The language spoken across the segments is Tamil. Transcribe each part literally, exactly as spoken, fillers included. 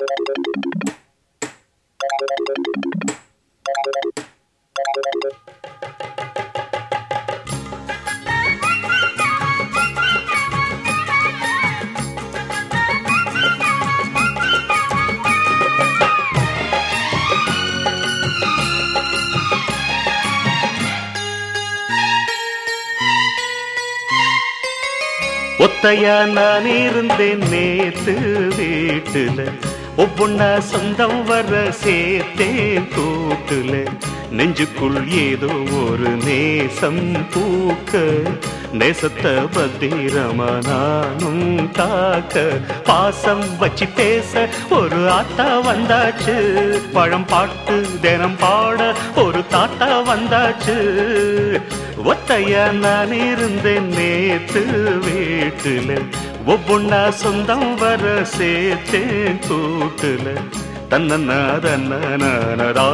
ஒத்தையா நான் இருந்தேன் நேத்து வீட்டுல, ஒவ்வொன்னா சொந்தம் வர சேர்த்தேன் கூட்டுல. நெஞ்சுக்குள் ஏதோ ஒரு நேசம் பூக்க, நேசத்தை பத்திரமா நானும் காக்க. பாசம் வச்சு பேச ஒரு ஆத்தா வந்தாச்சு, பழம் பாட்டு தினம் பாட ஒரு தாத்தா வந்தாச்சு. ஒத்தையா நான் இருந்தேன் நேத்து வீட்டுல, ஒவ்வொன்னா சொந்தம் வர சேர்த்தேன் கூட்டுல. தன்னன்னா தன்னனா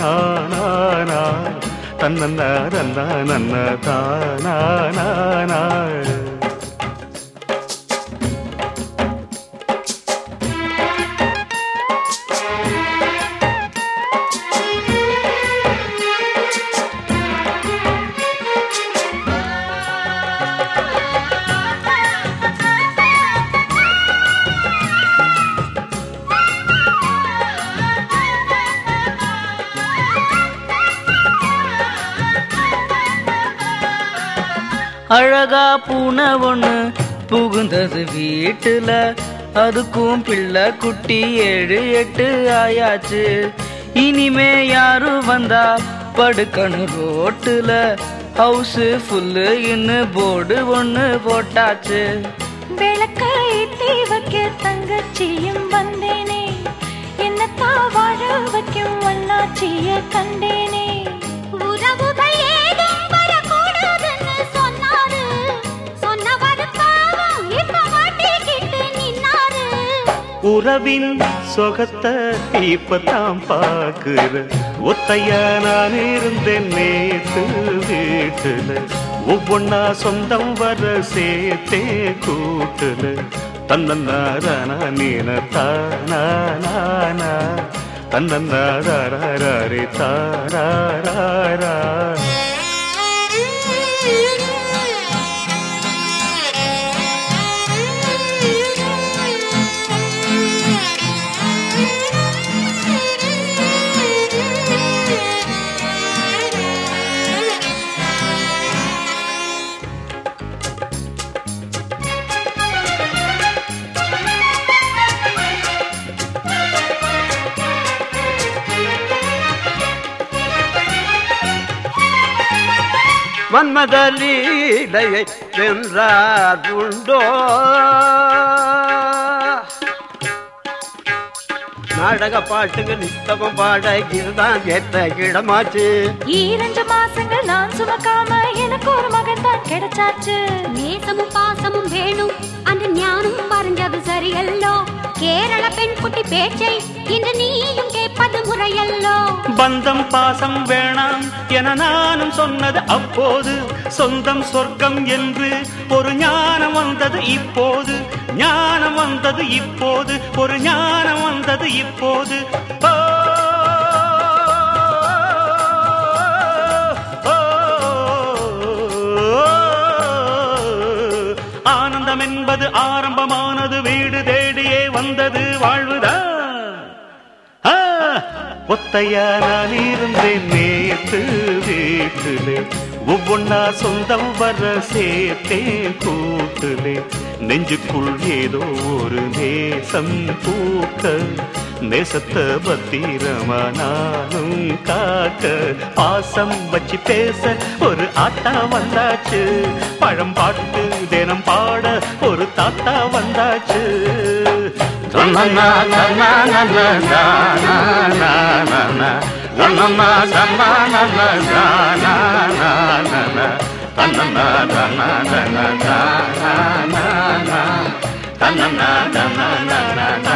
தன்னன்னா தன்னா தானா. அழகா பூனை ஒண்ணு புகுந்தது வீட்டுல, அதுக்கும் பிள்ளை குட்டி ஏழு எட்டு ஆயாச்சு. இனிமே யாரு வந்தா படுக்கணும் ரோட்டுல, ஹவுஸ் ஃபுல்லு இன்னு போர்டு ஒண்ணு போட்டாச்சு. விளக்க ஏத்தி வைக்க தங்கச்சியும் வந்தேனே, என்னத்தா வாழ வைக்கும் வண்ணாச்சிய கண்டேனே. உறவுகள் ஏதும் வரக்கூடாதுன்னு சொன்னாரு, சொன்னவர் பாவம் இப்ப மாட்டிக்கிட்டு நின்னாரு. உறவின் சொகத்தை இப்பதான் பாக்குற, ஒத்தையா நான் இருந்தேன் நேத்து வீட்டுல, ஒவ்வொன்னா சொந்தம் வர சேர்த்தே கூட்டுல. தன்னன்னாரானா நீன தானா தன்னன்னாரே தாரா. மன்மத லீலையை வென்றார் உண்டோ, நாடக பாட்டுங்க நித்தமும் பாட இதுதான் ஏற்ற இடமாச்சு. ஈரஞ்சு மாசங்கள் நான் சுமக்காம எனக்கு ஒரு மகன் தான் கிடைச்சாச்சு. நேசமும் பாசமும் வேணும் அந்த ஞானம் வரைஞ்சது சரியல்லோ, கேரள பெண் குட்டி பேச்சை இன்று நீயும் கேட்பது முறையல்லோ. பந்தம் பாசம் வேணாம் என நானும் சொன்னது அப்போது, சொந்தம் சொர்க்கம் என்று ஒரு ஞானம் வந்தது இப்போது. ஞானம் வந்தது இப்போது, ஒரு ஞானம் வந்தது இப்போது. ஆனந்தம் என்பது ஆரம்பமானது, வீடு தேடியே வந்தது வாழ்வுதான். ஒத்தையா நான் இருந்தேன் நேத்து வீட்டுலே, ஒவ்வொன்னா சொந்தம் வர சேர்த்தேன் கூட்டுலே. நெஞ்சுக்குள் ஏதோ ஒரு நேசம் பூக்க, நேசத்தை பத்திரமா நானும் காக்க. பாசம் வச்சு பேச ஒரு ஆத்தா வந்தாச்சு, பழம் பாட்டு தினம் பாட ஒரு தாத்தா வந்தாச்சு. தன்னன்னா தன்னா நன்னா தானா நன்னா, தன்னன்னா தன்னா நன்னா தானா நன்னா, தன்னன்னா தன்னா நன்னா தானா நன்னா, தன்னன்னா தன்னா நன்னா